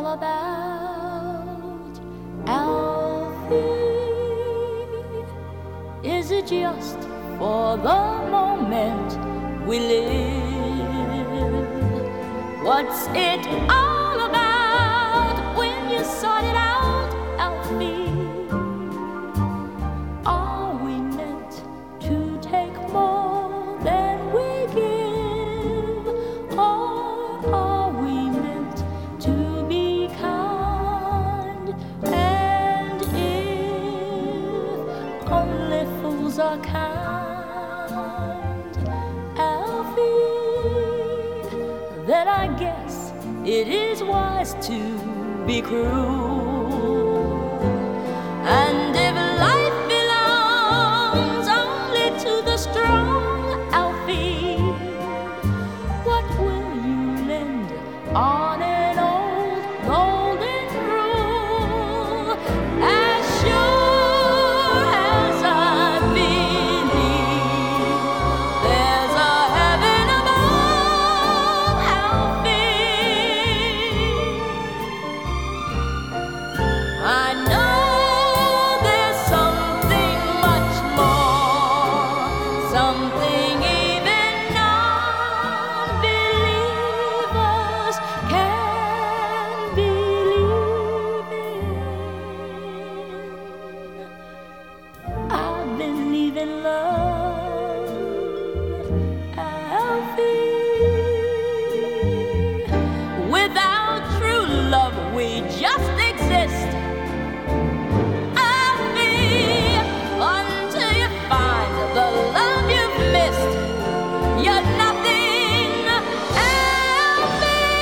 about Alfie? Is it just for the moment we live? What's it all about when you sort it out, Alfie? Are we meant to take more than we give? Or are we meant to be kind? And if only fools are kind, Alfie, then I guess it is wise to be cruel. And if life belongs only to the strong, Alfie, what will you lend on an old golden rule? As sure as I believe there's a heaven above, Alfie, I know there's something much more, something even non-believers can believe in. I believe in love, Alfie. Without true love, we just exist. Alfie, until you find the love you've missed, you're nothing, Alfie.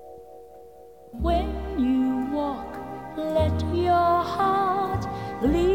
When you walk, let your heart lead